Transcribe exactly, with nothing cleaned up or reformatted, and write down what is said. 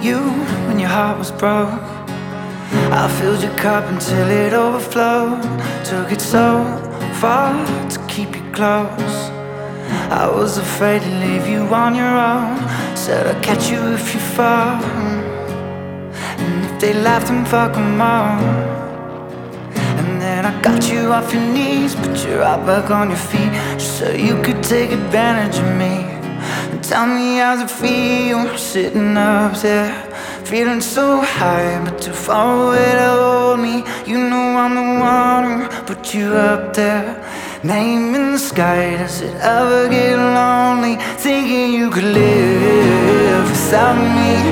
you when your heart was broke. I filled your cup until it overflowed. Took it so far to keep you close. I was afraid to leave you on your own. Said I'd catch you if you fall, and if they laughed, then fuck them all. And then I got you off your knees, put you right back on your feet, just so you could take advantage of me. And tell me, how's it feel sitting up there, feeling so high but too far away to hold me? You know I'm the one who put you up there, name in the sky. Does it ever get lonely thinking you could live without me?